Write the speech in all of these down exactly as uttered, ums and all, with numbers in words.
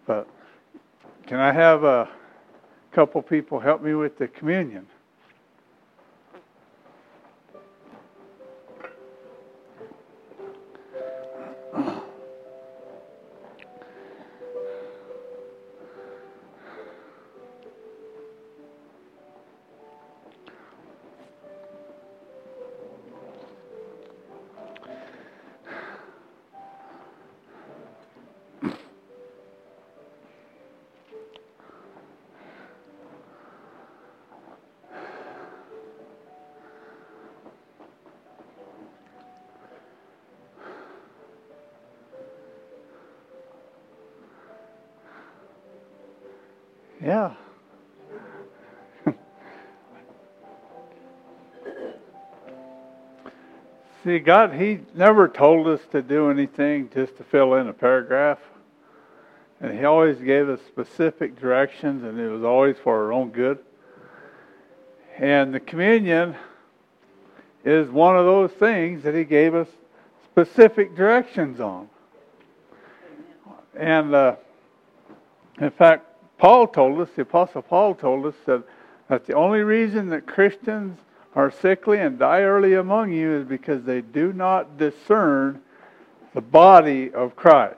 But can I have a couple people help me with the communion? Yeah. See, God, He never told us to do anything just to fill in a paragraph. And He always gave us specific directions, and it was always for our own good. And the communion is one of those things that He gave us specific directions on. And uh, in fact, Paul told us, the Apostle Paul told us that, that the only reason that Christians are sickly and die early among you is because they do not discern the body of Christ.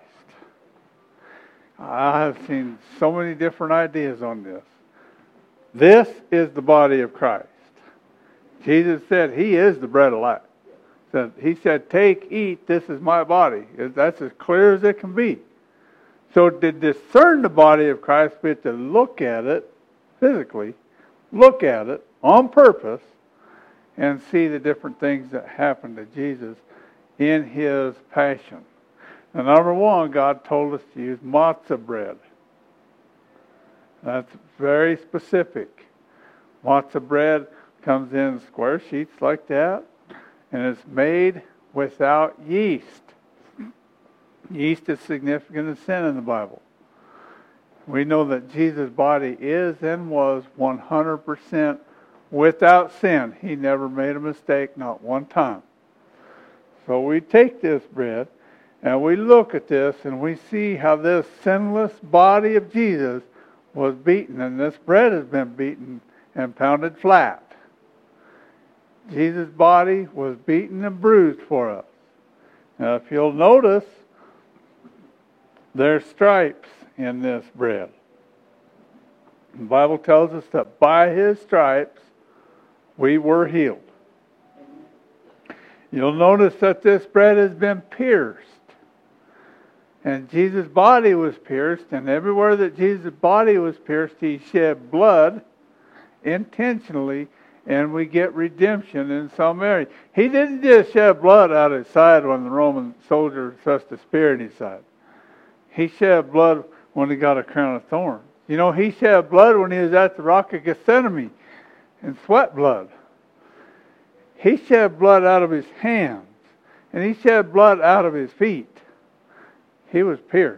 I have seen so many different ideas on this. This is the body of Christ. Jesus said He is the bread of life. He said, take, eat, this is my body. That's as clear as it can be. So to discern the body of Christ, we have to look at it physically, look at it on purpose, and see the different things that happened to Jesus in His passion. Now, number one, God told us to use matzah bread. That's very specific. Matzah bread comes in square sheets like that, and it's made without yeast. Yeast is significant in sin in the Bible. We know that Jesus' body is and was one hundred percent without sin. He never made a mistake, not one time. So we take this bread and we look at this and we see how this sinless body of Jesus was beaten, and this bread has been beaten and pounded flat. Jesus' body was beaten and bruised for us. Now, if you'll notice, there's stripes in this bread. The Bible tells us that by His stripes we were healed. You'll notice that this bread has been pierced. And Jesus' body was pierced, and everywhere that Jesus' body was pierced, He shed blood intentionally, and we get redemption in some area. He didn't just shed blood out of His side when the Roman soldier thrust a spear in His side. He shed blood when He got a crown of thorns. You know, He shed blood when He was at the Rock of Gethsemane and sweat blood. He shed blood out of His hands, and He shed blood out of His feet. He was pierced.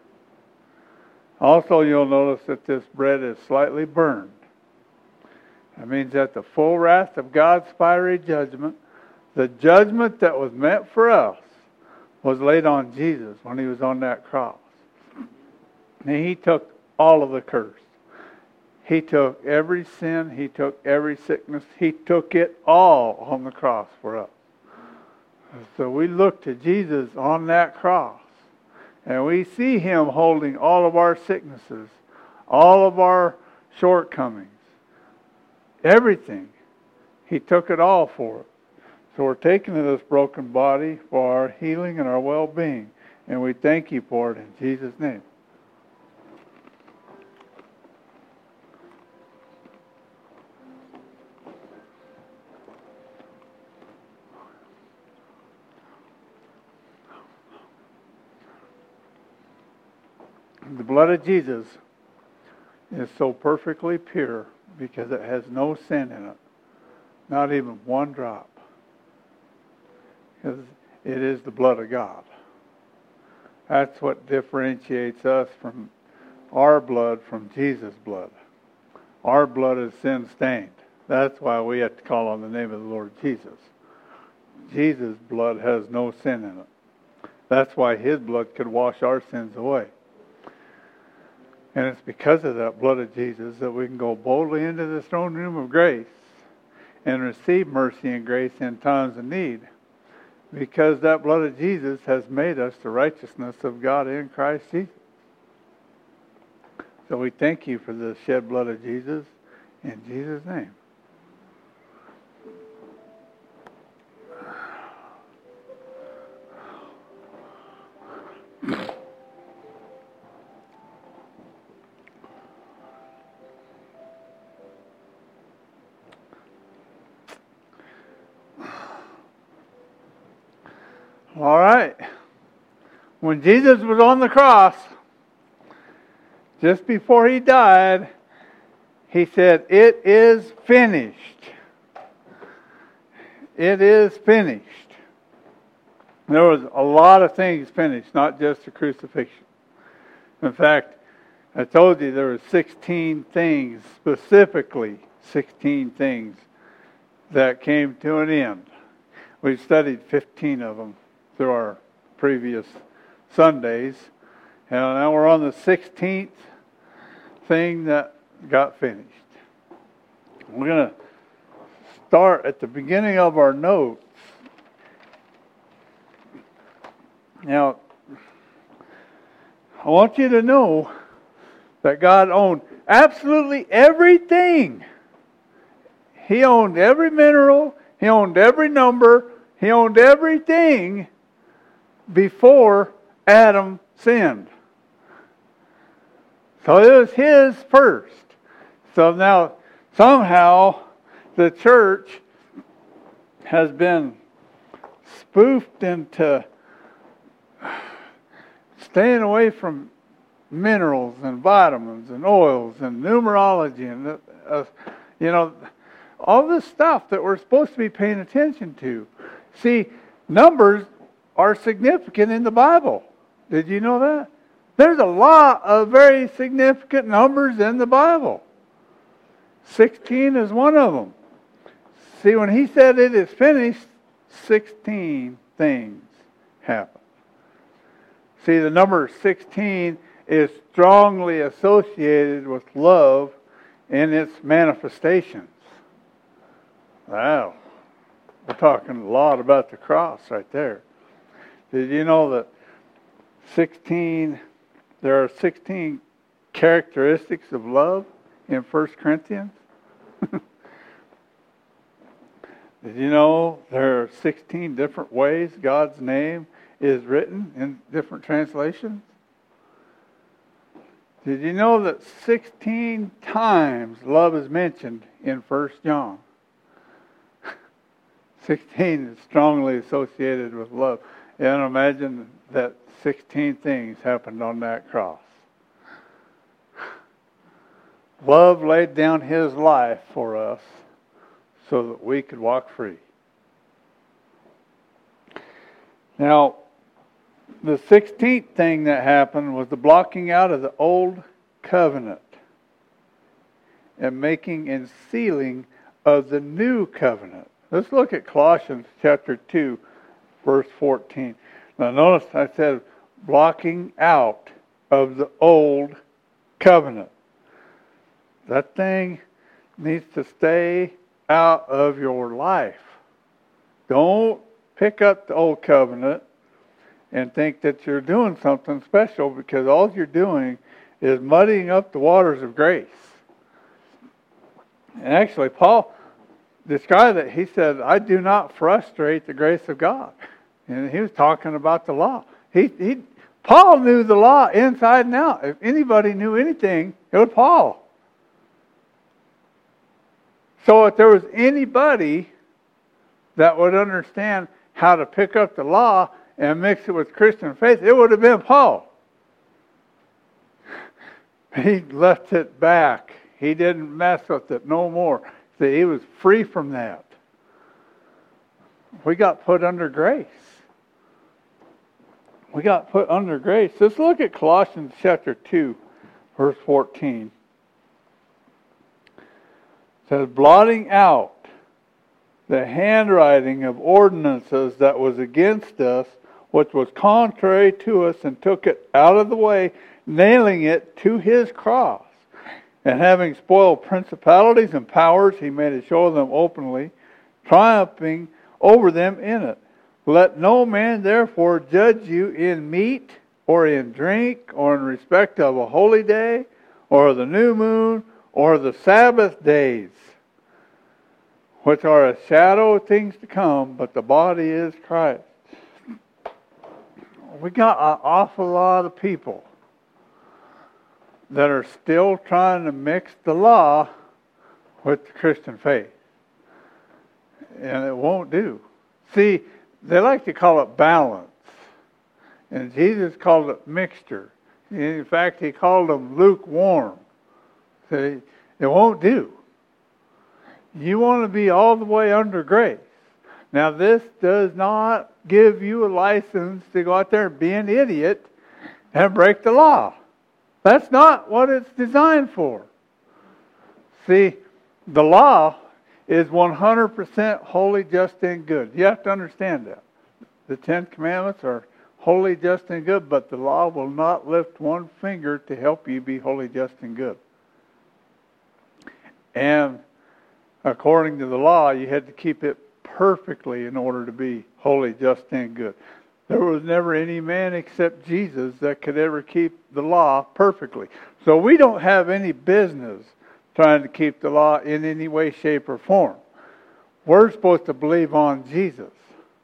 Also, you'll notice that this bread is slightly burned. That means that the full wrath of God's fiery judgment, the judgment that was meant for us, was laid on Jesus when He was on that cross. And He took all of the curse. He took every sin. He took every sickness. He took it all on the cross for us. So we look to Jesus on that cross, and we see Him holding all of our sicknesses, all of our shortcomings, everything. He took it all for us. So we're taking this broken body for our healing and our well-being. And we thank You for it in Jesus' name. The blood of Jesus is so perfectly pure because it has no sin in it. Not even one drop. Because it is the blood of God. That's what differentiates us from our blood from Jesus' blood. Our blood is sin-stained. That's why we have to call on the name of the Lord Jesus. Jesus' blood has no sin in it. That's why His blood could wash our sins away. And it's because of that blood of Jesus that we can go boldly into the throne room of grace and receive mercy and grace in times of need. Because that blood of Jesus has made us the righteousness of God in Christ Jesus. So we thank you for the shed blood of Jesus in Jesus' name. All right. When Jesus was on the cross, just before he died, he said, "It is finished." It is finished. There was a lot of things finished, not just the crucifixion. In fact, I told you there were sixteen things, specifically sixteen things, that came to an end. We've studied fifteen of them through our previous Sundays. And now we're on the sixteenth thing that got finished. We're going to start at the beginning of our notes. Now, I want you to know that God owned absolutely everything. He owned every mineral. He owned every number. He owned everything before Adam sinned. So it was his first. So now, somehow, the church has been spoofed into staying away from minerals and vitamins and oils and numerology and, uh, you know, all this stuff that we're supposed to be paying attention to. See, numbers are significant in the Bible. Did you know that? There's a lot of very significant numbers in the Bible. sixteen is one of them. See, when he said it is finished, sixteen things happened. See, the number sixteen is strongly associated with love in its manifestations. Wow. We're talking a lot about the cross right there. Did you know that sixteen, there are sixteen characteristics of love in First Corinthians? Did you know there are sixteen different ways God's name is written in different translations? Did you know that sixteen times love is mentioned in First John? sixteen is strongly associated with love. And imagine that sixteen things happened on that cross. Love laid down his life for us so that we could walk free. Now, the sixteenth thing that happened was the blocking out of the old covenant and making and sealing of the new covenant. Let's look at Colossians chapter two, verse fourteen. Now notice I said blocking out of the old covenant. That thing needs to stay out of your life. Don't pick up the old covenant and think that you're doing something special, because all you're doing is muddying up the waters of grace. And actually, Paul described it. He said, I do not frustrate the grace of God. And he was talking about the law. He, he, Paul knew the law inside and out. If anybody knew anything, it was Paul. So if there was anybody that would understand how to pick up the law and mix it with Christian faith, it would have been Paul. He left it back. He didn't mess with it no more. See, he was free from that. We got put under grace. We got put under grace. Let's look at Colossians chapter two, verse fourteen. It says, blotting out the handwriting of ordinances that was against us, which was contrary to us, and took it out of the way, nailing it to his cross. And having spoiled principalities and powers, he made a show of them openly, triumphing over them in it. Let no man therefore judge you in meat, or in drink, or in respect of a holy day, or the new moon, or the Sabbath days, which are a shadow of things to come, but the body is Christ. We got an awful lot of people that are still trying to mix the law with the Christian faith. And it won't do. See, they like to call it balance. And Jesus called it mixture. In fact, he called them lukewarm. So it won't do. You want to be all the way under grace. Now, this does not give you a license to go out there and be an idiot and break the law. That's not what it's designed for. See, the law is one hundred percent holy, just, and good. You have to understand that. The Ten Commandments are holy, just, and good, but the law will not lift one finger to help you be holy, just, and good. And according to the law, you had to keep it perfectly in order to be holy, just, and good. There was never any man except Jesus that could ever keep the law perfectly. So we don't have any business trying to keep the law in any way, shape, or form. We're supposed to believe on Jesus.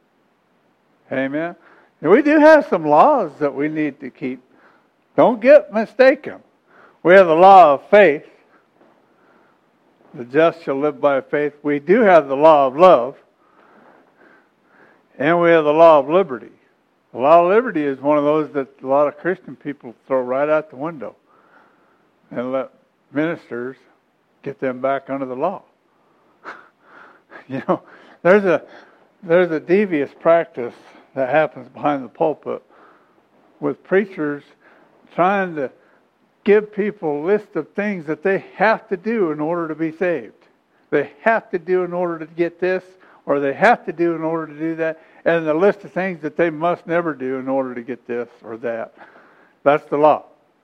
Amen? And we do have some laws that we need to keep. Don't get mistaken. We have the law of faith. The just shall live by faith. We do have the law of love. And we have the law of liberty. The law of liberty is one of those that a lot of Christian people throw right out the window and let ministers get them back under the law. You know, there's a there's a devious practice that happens behind the pulpit with preachers trying to give people a list of things that they have to do in order to be saved. They have to do in order to get this, or they have to do in order to do that, and the list of things that they must never do in order to get this or that. That's the law.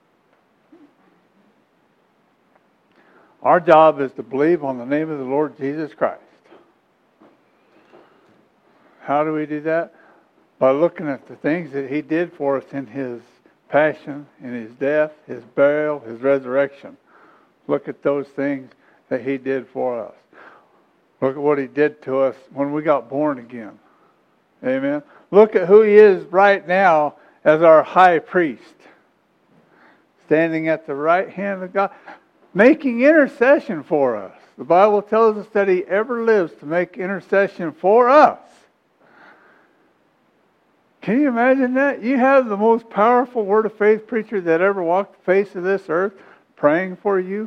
Our job is to believe on the name of the Lord Jesus Christ. How do we do that? By looking at the things that He did for us in His passion, in His death, His burial, His resurrection. Look at those things that He did for us. Look at what He did to us when we got born again. Amen. Look at who He is right now as our high priest. Standing at the right hand of God, making intercession for us. The Bible tells us that He ever lives to make intercession for us. Can you imagine that? You have the most powerful word of faith preacher that ever walked the face of this earth praying for you.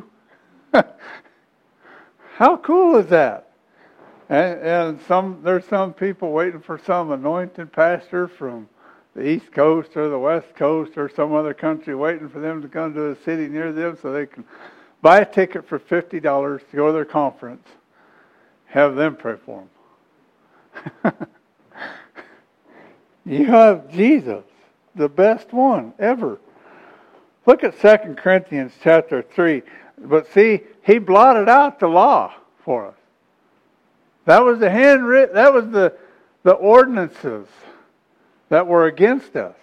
How cool is that? And, and some there's some people waiting for some anointed pastor from the East Coast or the West Coast or some other country, waiting for them to come to a city near them so they can buy a ticket for fifty dollars to go to their conference. Have them pray for them. You have Jesus, the best one ever. Look at Second Corinthians chapter three. But see, He blotted out the law for us. That was the handwritten, that was the, the ordinances that were against us.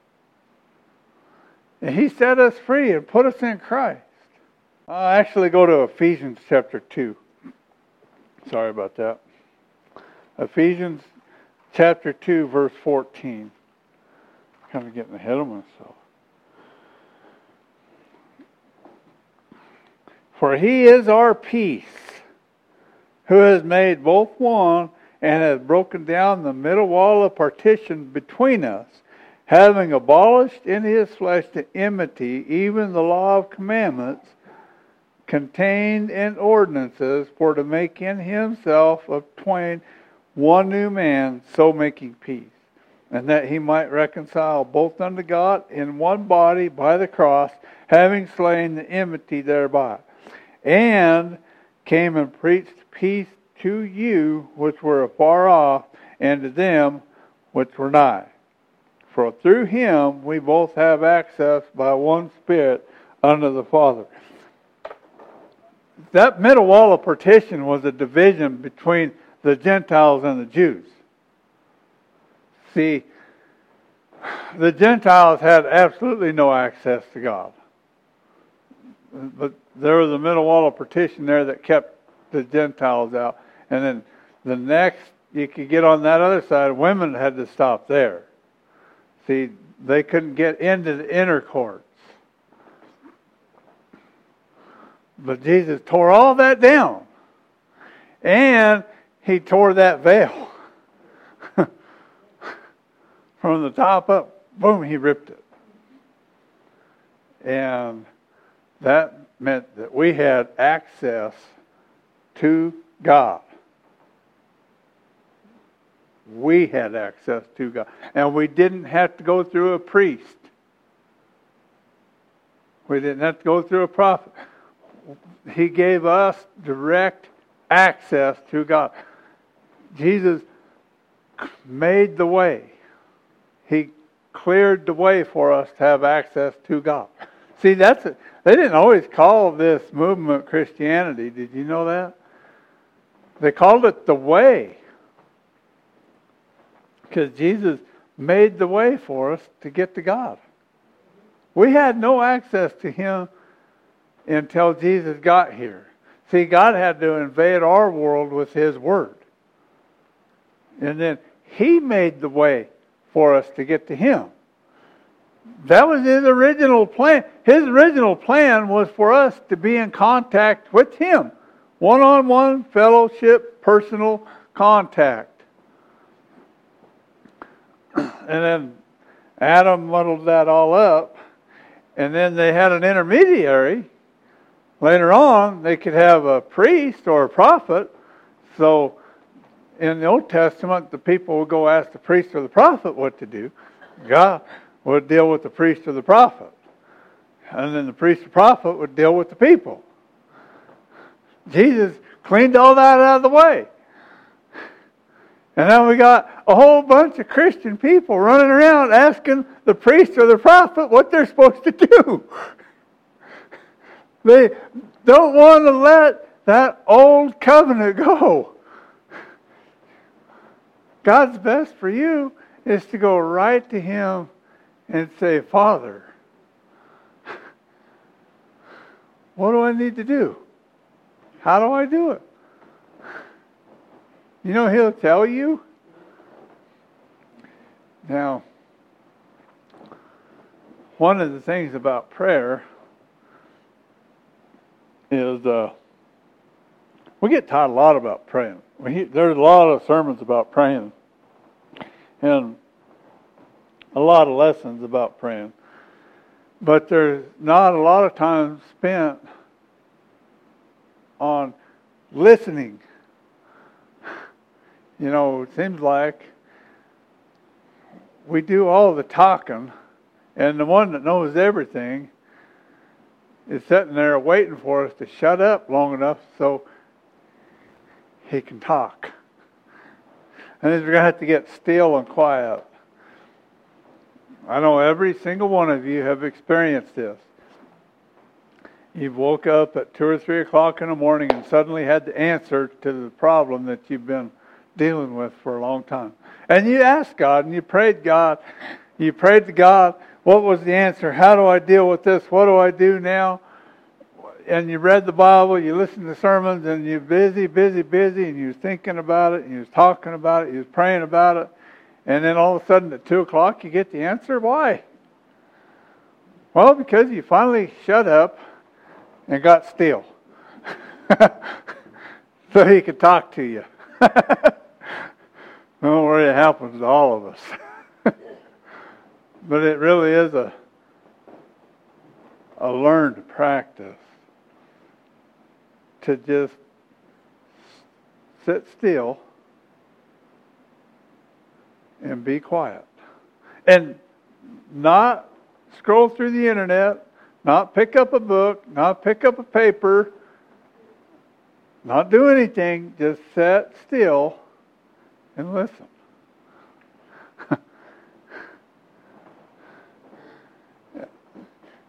And He set us free and put us in Christ. I'll actually go to Ephesians chapter two. Sorry about that. Ephesians chapter two, verse fourteen. Kind of getting ahead of myself. For He is our peace, who has made both one and has broken down the middle wall of partition between us, having abolished in His flesh the enmity, even the law of commandments contained in ordinances, for to make in Himself of twain one new man, so making peace, and that He might reconcile both unto God in one body by the cross, having slain the enmity thereby, and came and preached peace to you which were afar off, and to them which were nigh. For through him we both have access by one Spirit unto the Father. That middle wall of partition was a division between the Gentiles and the Jews. See, the Gentiles had absolutely no access to God. But there was a middle wall of partition there that kept the Gentiles out. And then the next, you could get on that other side, women had to stop there. See, they couldn't get into the inner courts. But Jesus tore all that down. And he tore that veil. From the top up, boom, he ripped it. And that meant that we had access to God. We had access to God. And we didn't have to go through a priest. We didn't have to go through a prophet. He gave us direct access to God. Jesus made the way. He cleared the way for us to have access to God. See, that's a, they didn't always call this movement Christianity. Did you know that? They called it the way. Because Jesus made the way for us to get to God. We had no access to Him until Jesus got here. See, God had to invade our world with His Word. And then He made the way for us to get to Him. That was His original plan. His original plan was for us to be in contact with Him. One-on-one fellowship, personal contact. And then Adam muddled that all up. And then they had an intermediary. Later on, they could have a priest or a prophet. So in the Old Testament, the people would go ask the priest or the prophet what to do. God would deal with the priest or the prophet. And then the priest or prophet would deal with the people. Jesus cleaned all that out of the way. And then we got a whole bunch of Christian people running around asking the priest or the prophet what they're supposed to do. They don't want to let that old covenant go. God's best for you is to go right to Him and say, Father, what do I need to do? How do I do it? You know, He'll tell you. Now, one of the things about prayer is uh, we get taught a lot about praying. We, there's a lot of sermons about praying and a lot of lessons about praying. But there's not a lot of time spent on listening. You know, it seems like we do all the talking, and the one that knows everything is sitting there waiting for us to shut up long enough so he can talk. And then we're going to have to get still and quiet. I know every single one of you have experienced this. You've woke up at two or three o'clock in the morning and suddenly had the answer to the problem that you've been dealing with for a long time. And you asked God and you prayed God. You prayed to God, what was the answer? How do I deal with this? What do I do now? And you read the Bible, you listened to sermons, and you're busy, busy, busy, and you're thinking about it, and you're talking about it, you're praying about it. And then all of a sudden at two o'clock you get the answer. Why? Well, because you finally shut up and got still. So He could talk to you. Don't worry, it happens to all of us. But it really is a a learned practice to just sit still and be quiet. And not scroll through the internet, not pick up a book, not pick up a paper, not do anything, just sit still and listen.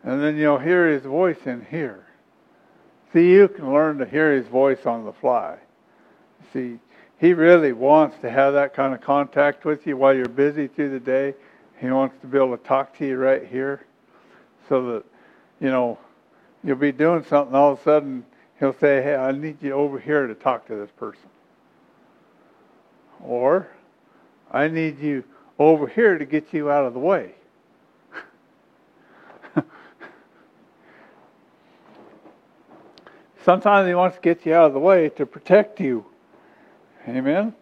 and then you'll hear His voice in here. See, you can learn to hear His voice on the fly. See, He really wants to have that kind of contact with you while you're busy through the day. He wants to be able to talk to you right here, so that, you know, you'll be doing something, all of a sudden He'll say, hey, I need you over here to talk to this person. Or, I need you over here to get you out of the way. Sometimes He wants to get you out of the way to protect you. Amen?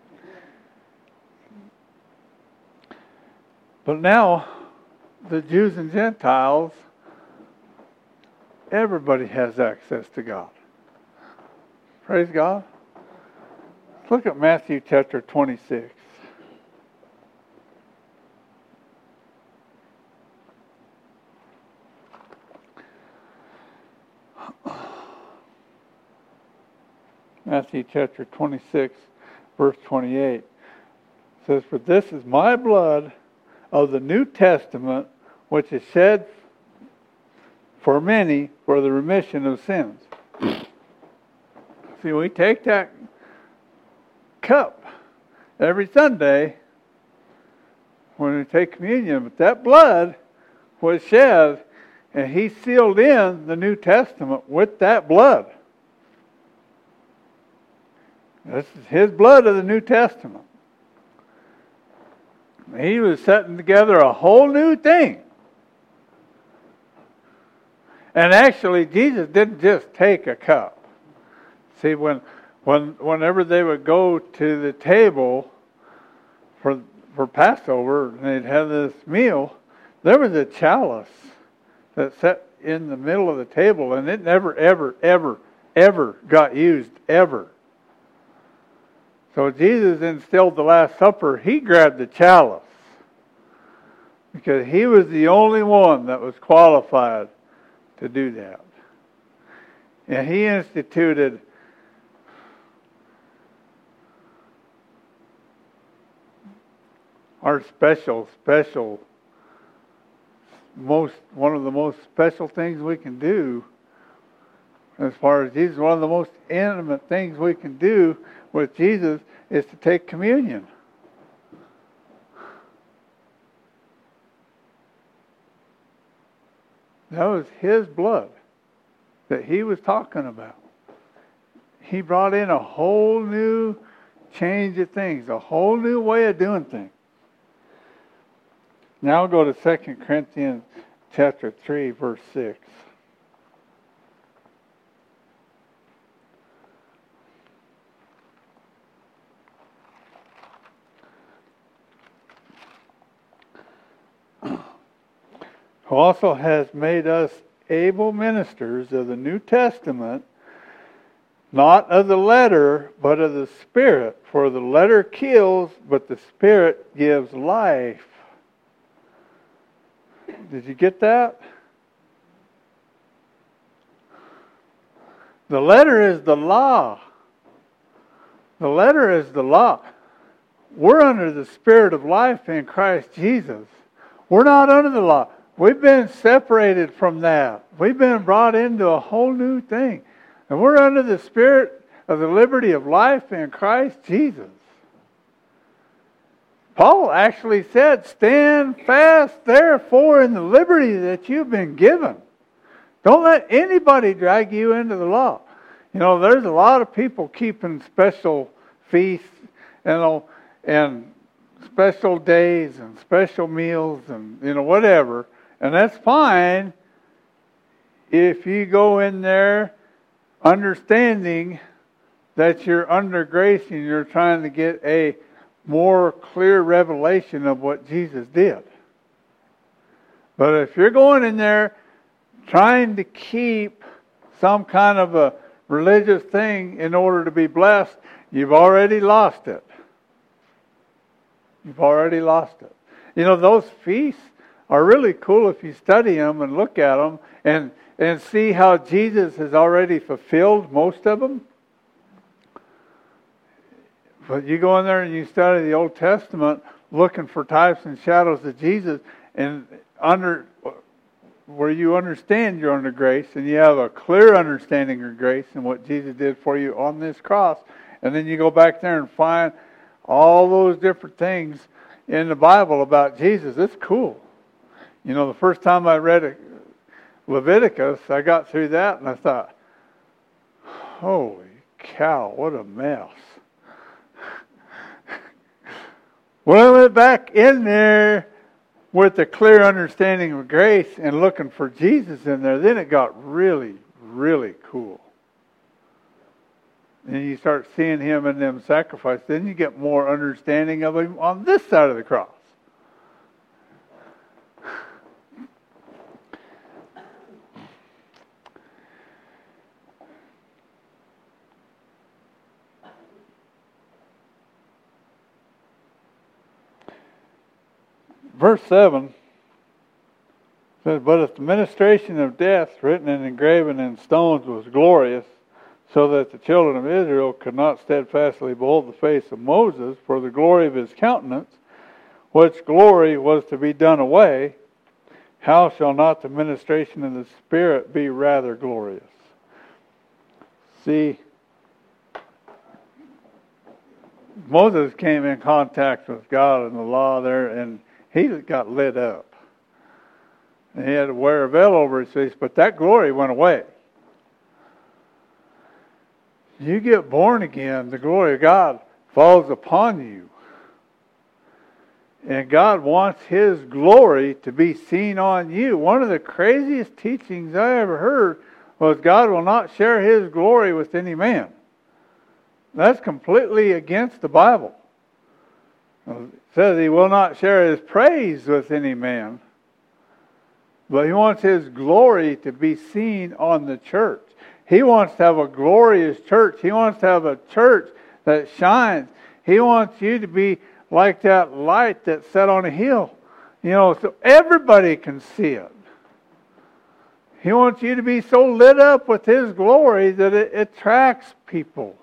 But now, the Jews and Gentiles, everybody has access to God. Praise God. Look at Matthew chapter twenty-six. Matthew chapter twenty-six, verse twenty-eight says, for this is my blood of the New Testament, which is shed for many for the remission of sins. See, we take that cup every Sunday when we take communion, but that blood was shed, and He sealed in the New Testament with that blood. This is His blood of the New Testament. He was setting together a whole new thing. And actually, Jesus didn't just take a cup. See, when, when, whenever they would go to the table for for Passover, and they'd have this meal, there was a chalice that sat in the middle of the table, and it never, ever, ever, ever got used, ever. So Jesus instilled the Last Supper. He grabbed the chalice because He was the only one that was qualified to do that. And He instituted our special, special, most one of the most special things we can do as far as Jesus, one of the most intimate things we can do with Jesus is to take communion. That was His blood that He was talking about. He brought in a whole new change of things, a whole new way of doing things. Now go to Second Corinthians chapter three, verse six. Who also has made us able ministers of the New Testament, not of the letter, but of the Spirit. For the letter kills, but the Spirit gives life. Did you get that? The letter is the law. The letter is the law. We're under the Spirit of life in Christ Jesus. We're not under the law. We've been separated from that. We've been brought into a whole new thing. And we're under the Spirit of the liberty of life in Christ Jesus. Paul actually said, stand fast, therefore, in the liberty that you've been given. Don't let anybody drag you into the law. You know, there's a lot of people keeping special feasts, you know, and special days and special meals and, you know, whatever. And that's fine if you go in there understanding that you're under grace and you're trying to get a more clear revelation of what Jesus did. But if you're going in there trying to keep some kind of a religious thing in order to be blessed, you've already lost it. You've already lost it. You know, those feasts are really cool if you study them and look at them and, and see how Jesus has already fulfilled most of them. But you go in there and you study the Old Testament looking for types and shadows of Jesus, and under where you understand you're under grace and you have a clear understanding of grace and what Jesus did for you on this cross. And then you go back there and find all those different things in the Bible about Jesus. It's cool. You know, the first time I read Leviticus, I got through that and I thought, holy cow, what a mess. When I went back in there with a clear understanding of grace and looking for Jesus in there, then it got really, really cool. And you start seeing Him in them sacrifices, then you get more understanding of Him on this side of the cross. Verse seven says, but if the ministration of death written and engraven in stones was glorious, so that the children of Israel could not steadfastly behold the face of Moses for the glory of his countenance, which glory was to be done away, how shall not the ministration of the Spirit be rather glorious? See, Moses came in contact with God and the law there, and he got lit up. And he had to wear a veil over his face, but that glory went away. You get born again, the glory of God falls upon you. And God wants His glory to be seen on you. One of the craziest teachings I ever heard was God will not share His glory with any man. That's completely against the Bible. It says He will not share His praise with any man. But He wants His glory to be seen on the church. He wants to have a glorious church. He wants to have a church that shines. He wants you to be like that light that's set on a hill. You know, so everybody can see it. He wants you to be so lit up with His glory that it attracts people.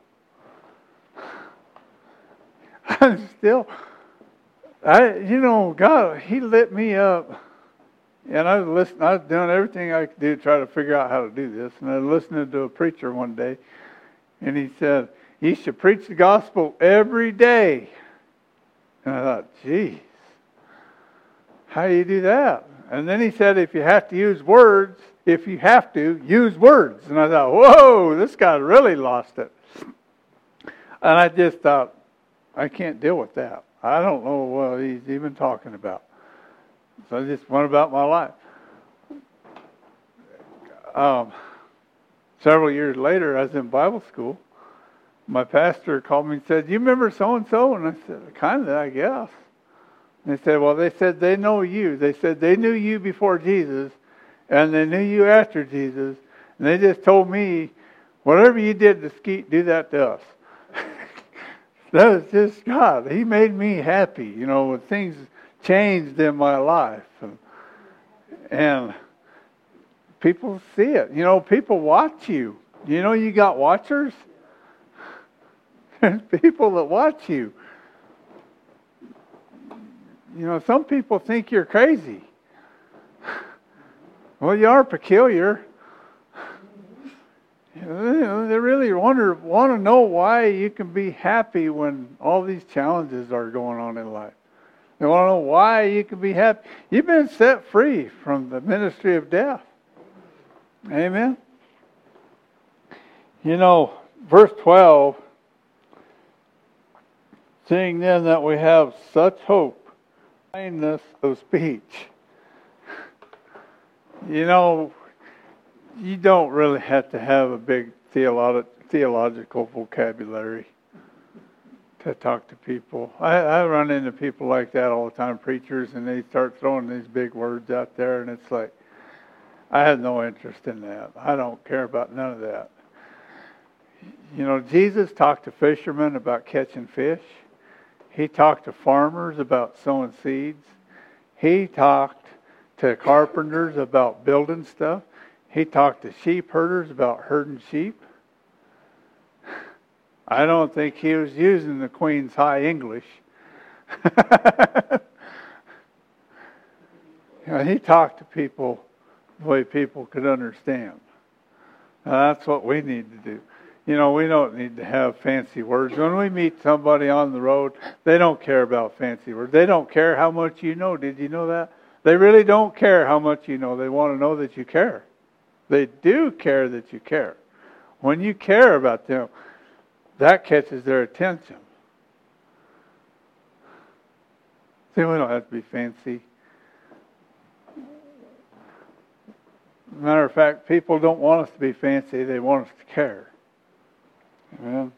I'm still, I, you know, God, He lit me up. And I was listening, I was doing everything I could do to try to figure out how to do this. And I was listening to a preacher one day, and he said, you should preach the gospel every day. And I thought, geez, how do you do that? And then he said, if you have to use words, if you have to, use words. And I thought, whoa, this guy really lost it. And I just thought, I can't deal with that. I don't know what he's even talking about. So I just went about my life. Um, several years later, I was in Bible school. My pastor called me and said, you remember so-and-so? And I said, kind of, I guess. And they said, well, they said they know you. They said they knew you before Jesus, and they knew you after Jesus. And they just told me, whatever you did to Skeet, do that to us. That was just God. He made me happy, you know, when things changed in my life. And, and people see it. You know, people watch you. You know you got watchers? There's people that watch you. You know, some people think you're crazy. Well, you are peculiar. You know, they really wonder, want to know why you can be happy when all these challenges are going on in life. They want to know why you can be happy. You've been set free from the ministry of death. Amen? You know, verse twelve, seeing then that we have such hope, plainness of speech. You know, you don't really have to have a big theolo- theological vocabulary to talk to people. I, I run into people like that all the time, preachers, and they start throwing these big words out there, and it's like, I have no interest in that. I don't care about none of that. You know, Jesus talked to fishermen about catching fish. He talked to farmers about sowing seeds. He talked to carpenters about building stuff. He talked to sheep herders about herding sheep. I don't think he was using the Queen's High English. You know, he talked to people the way people could understand. Now, that's what we need to do. You know, we don't need to have fancy words. When we meet somebody on the road, they don't care about fancy words. They don't care how much you know. Did you know that? They really don't care how much you know. They want to know that you care. They do care that you care. When you care about them, that catches their attention. See, we don't have to be fancy. Matter of fact, people don't want us to be fancy. They want us to care. Amen.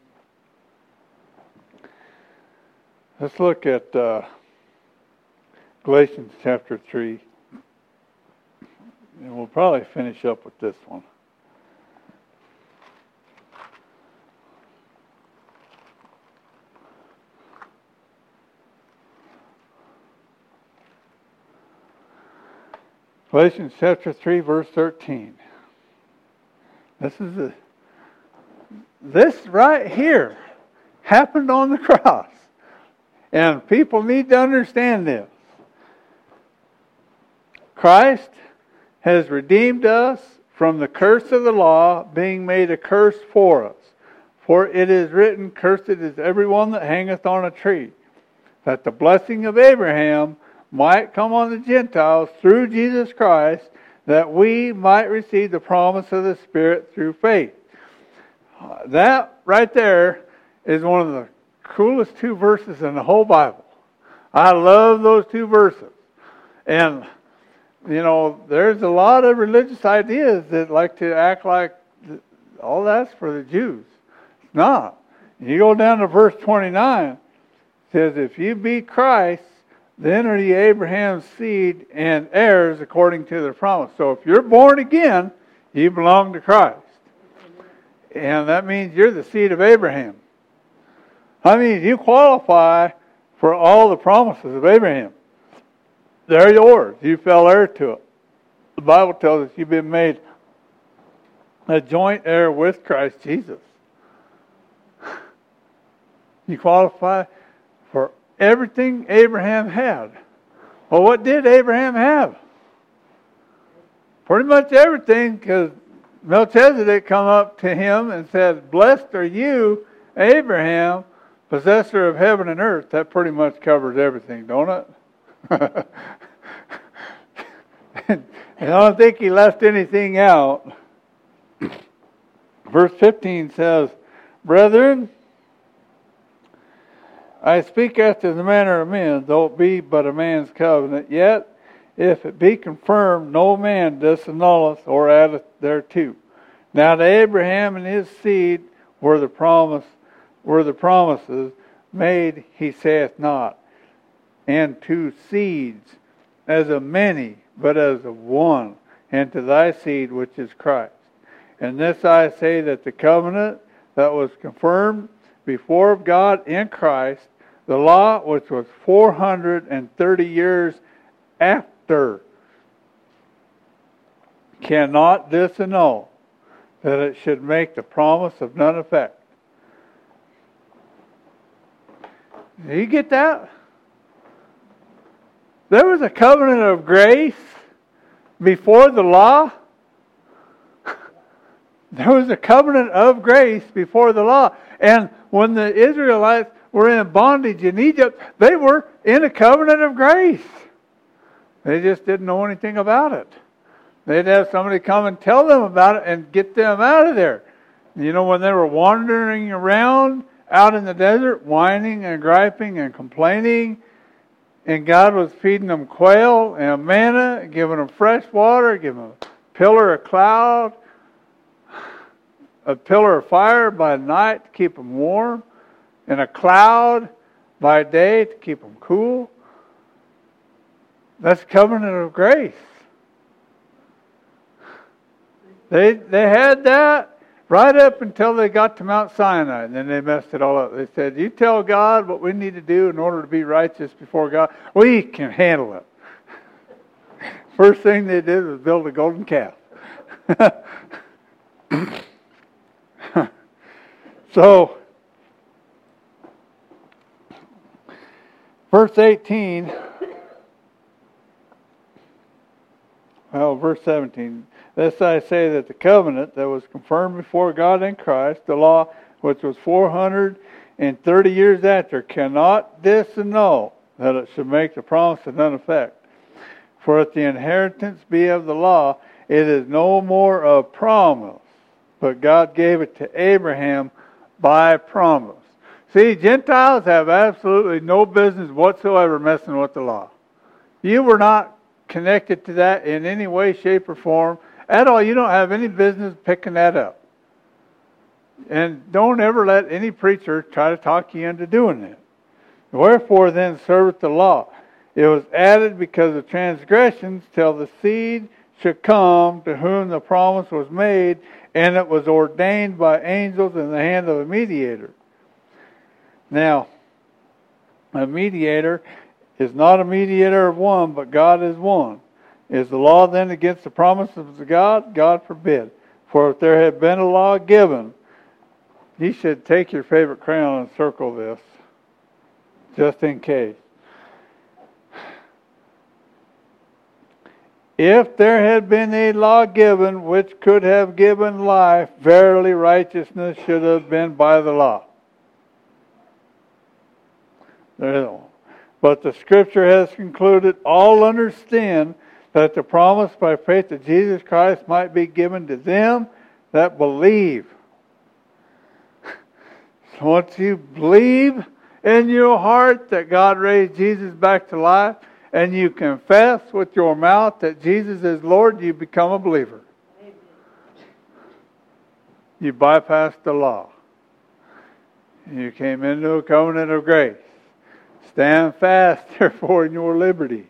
Let's look at uh, Galatians chapter three. And we'll probably finish up with this one. Galatians chapter three, verse thirteen. This is the, this right here happened on the cross. And people need to understand this. Christ has redeemed us from the curse of the law, being made a curse for us. For it is written, cursed is everyone that hangeth on a tree, that the blessing of Abraham might come on the Gentiles through Jesus Christ, that we might receive the promise of the Spirit through faith. That right there is one of the coolest two verses in the whole Bible. I love those two verses. And, you know, there's a lot of religious ideas that like to act like all that's for the Jews. It's not. You go down to verse twenty-nine, it says, if you be Christ, then are ye Abraham's seed and heirs according to the promise. So if you're born again, you belong to Christ. And that means you're the seed of Abraham. I mean, you qualify for all the promises of Abraham. They're yours. You fell heir to it. The Bible tells us you've been made a joint heir with Christ Jesus. You qualify for everything Abraham had. Well, what did Abraham have? Pretty much everything, because Melchizedek come up to him and said, blessed are you, Abraham, possessor of heaven and earth. That pretty much covers everything, don't it? And I don't think he left anything out. Verse fifteen says, brethren, I speak after the manner of men, though it be but a man's covenant, yet if it be confirmed, no man disannulleth or addeth thereto. Now to Abraham and his seed were the promise, were the promises made, he saith not, and to seeds, as of many, but as of one, and to thy seed which is Christ. And this I say, that the covenant that was confirmed before of God in Christ, the law which was four hundred thirty years after, cannot disannul, that it should make the promise of none effect. Do you get that? There was a covenant of grace before the law. There was a covenant of grace before the law. And when the Israelites were in bondage in Egypt, they were in a covenant of grace. They just didn't know anything about it. They'd have somebody come and tell them about it and get them out of there. You know, when they were wandering around out in the desert, whining and griping and complaining, and God was feeding them quail and manna, giving them fresh water, giving them a pillar of cloud, a pillar of fire by night to keep them warm, and a cloud by day to keep them cool. That's covenant of grace. They they had that right up until they got to Mount Sinai, and then they messed it all up. They said, you tell God what we need to do in order to be righteous before God. We can handle it. First thing they did was build a golden calf. So, verse eighteen, well, verse seventeen. This I say that the covenant that was confirmed before God in Christ, the law which was four hundred thirty years after, cannot disannul that it should make the promise of none effect. For if the inheritance be of the law, it is no more a promise, but God gave it to Abraham by promise. See, Gentiles have absolutely no business whatsoever messing with the law. You were not connected to that in any way, shape, or form at all. You don't have any business picking that up. And don't ever let any preacher try to talk you into doing that. Wherefore then serveth the law? It was added because of transgressions till the seed should come to whom the promise was made, and it was ordained by angels in the hand of a mediator. Now, a mediator is not a mediator of one, but God is one. Is the law then against the promises of God? God forbid. For if there had been a law given, you should take your favorite crayon and circle this, just in case. If there had been a law given which could have given life, verily righteousness should have been by the law. There is one. But the Scripture has concluded, all understand that the promise by faith of Jesus Christ might be given to them that believe. So once you believe in your heart that God raised Jesus back to life, and you confess with your mouth that Jesus is Lord, you become a believer. Amen. You bypass the law. You came into a covenant of grace. Stand fast, therefore, in your liberty.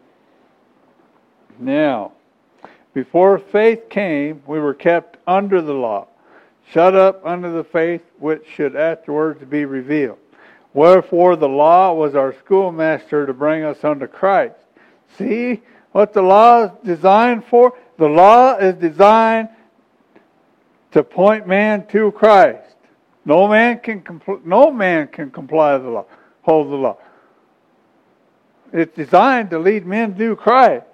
Now, before faith came, we were kept under the law, shut up under the faith which should afterwards be revealed. Wherefore the law was our schoolmaster to bring us unto Christ. See what the law is designed for? The law is designed to point man to Christ. No man can compl- no man can comply with the law, hold the law. It's designed to lead men to Christ,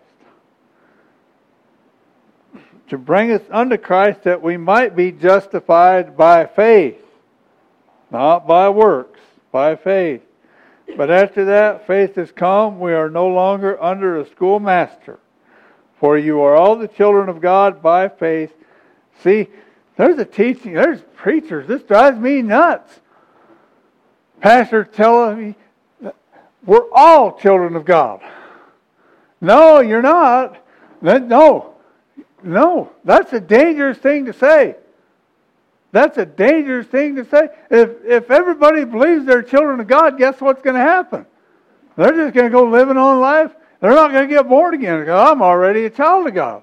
to bring us unto Christ that we might be justified by faith, not by works, by faith. But after that faith has come, we are no longer under a schoolmaster. For you are all the children of God by faith. See, there's a teaching, there's preachers. This drives me nuts. Pastor telling me that we're all children of God. No, you're not. No, no, that's a dangerous thing to say. That's a dangerous thing to say. If if everybody believes they're children of God, guess what's going to happen? They're just going to go living on life. They're not going to get born again because I'm already a child of God.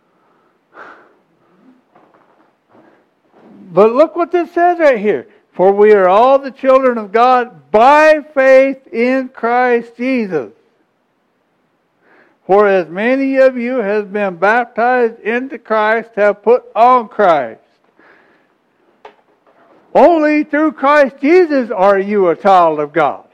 But look what this says right here. For we are all the children of God by faith in Christ Jesus. For as many of you has been baptized into Christ have put on Christ. Only through Christ Jesus are you a child of God.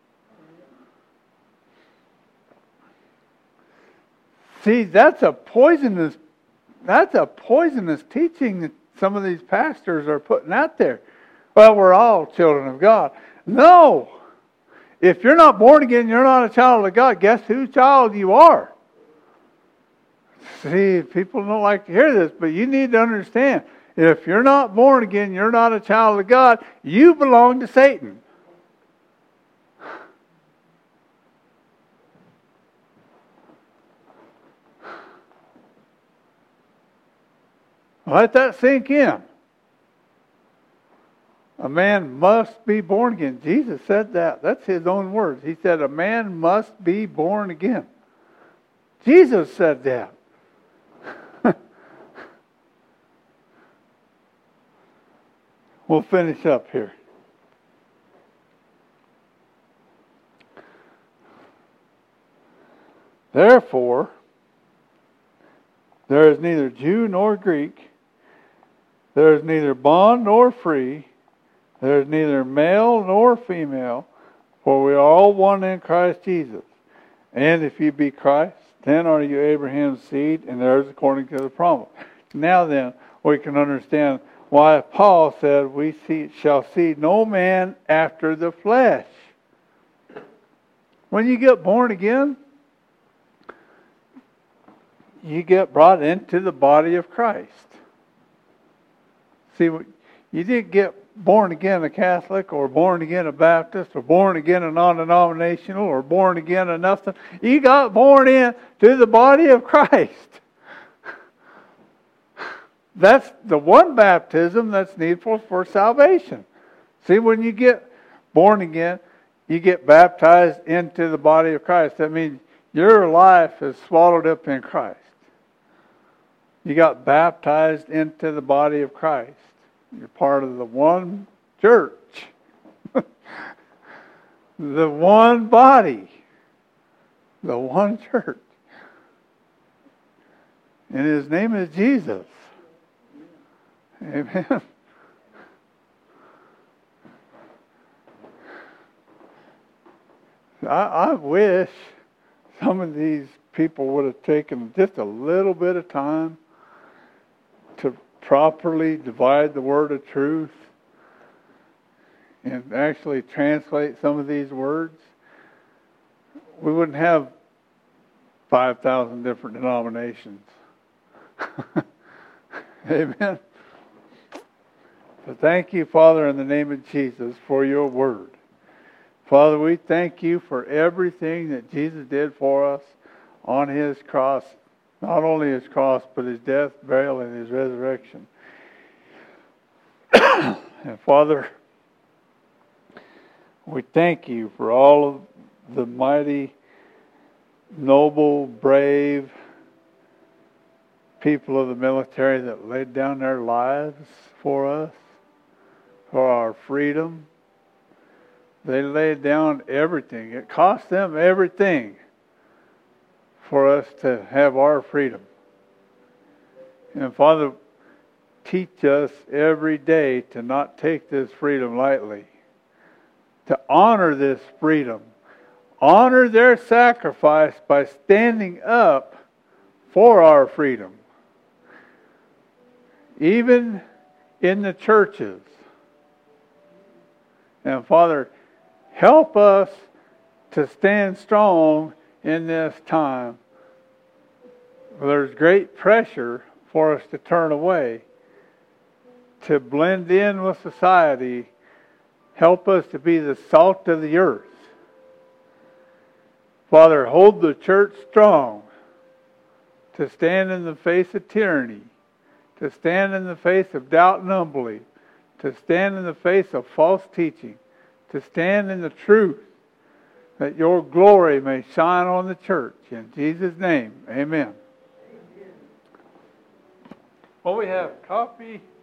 See, that's a poisonous, that's a poisonous teaching that some of these pastors are putting out there. Well, we're all children of God. No! If you're not born again, you're not a child of God. Guess whose child you are? See, people don't like to hear this, but you need to understand. If you're not born again, you're not a child of God. You belong to Satan. Let that sink in. A man must be born again. Jesus said that. That's his own words. He said a man must be born again. Jesus said that. We'll finish up here. Therefore, there is neither Jew nor Greek, there is neither bond nor free, there is neither male nor female, for we are all one in Christ Jesus. And if you be Christ, then are you Abraham's seed, and heirs according to the promise. Now then, we can understand why Paul said, we see, shall see no man after the flesh. When you get born again, you get brought into the body of Christ. See, you didn't get born again a Catholic, or born again a Baptist, or born again a non-denominational, or born again a nothing. You got born into the body of Christ. That's the one baptism that's needful for salvation. See, when you get born again, you get baptized into the body of Christ. That means your life is swallowed up in Christ. You got baptized into the body of Christ. You're part of the one church. The one body. The one church. And His name is Jesus. Amen. I, I wish some of these people would have taken just a little bit of time to properly divide the word of truth and actually translate some of these words. We wouldn't have five thousand different denominations. Amen. So thank you, Father, in the name of Jesus, for your word. Father, we thank you for everything that Jesus did for us on His cross. Not only His cross, but His death, burial, and His resurrection. And Father, we thank you for all of the mighty, noble, brave people of the military that laid down their lives for us, for our freedom. They laid down everything. It cost them everything for us to have our freedom. And Father, teach us every day to not take this freedom lightly, to honor this freedom, honor their sacrifice by standing up for our freedom, even in the churches. And Father, help us to stand strong in this time. There's great pressure for us to turn away, to blend in with society. Help us to be the salt of the earth. Father, hold the church strong to stand in the face of tyranny, to stand in the face of doubt and unbelief, to stand in the face of false teaching, to stand in the truth, that your glory may shine on the church. In Jesus' name, amen. Well, we have coffee.